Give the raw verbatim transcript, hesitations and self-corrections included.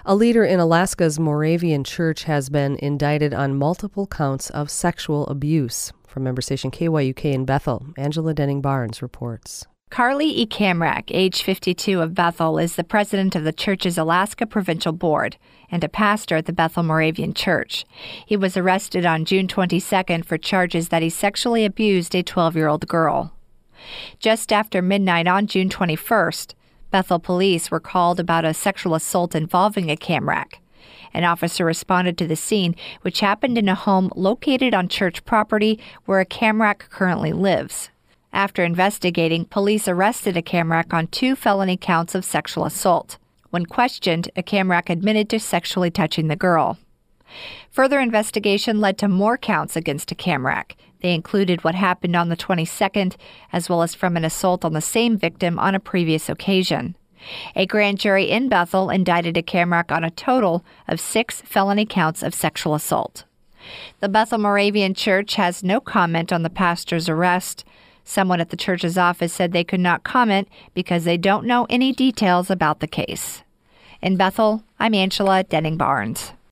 A leader in Alaska's Moravian Church has been indicted on multiple counts of sexual abuse. From member station K Y U K in Bethel, Angela Denning-Barnes reports. Carly E. Kamrak, age fifty-two, of Bethel, is the president of the church's Alaska Provincial Board and a pastor at the Bethel Moravian Church. He was arrested on June twenty-second for charges that he sexually abused a twelve-year-old girl. Just after midnight on June twenty-first, Bethel police were called about a sexual assault involving a Kamrak. An officer responded to the scene, which happened in a home located on church property where a Kamrak currently lives. After investigating, police arrested a Kamrak on two felony counts of sexual assault. When questioned, a Kamrak admitted to sexually touching the girl. Further investigation led to more counts against a Kamrak. They included what happened on the twenty-second, as well as from an assault on the same victim on a previous occasion. A grand jury in Bethel indicted a Kamrak on a total of six felony counts of sexual assault. The Bethel Moravian Church has no comment on the pastor's arrest. Someone at the church's office said they could not comment because they don't know any details about the case. In Bethel, I'm Angela Denning-Barnes.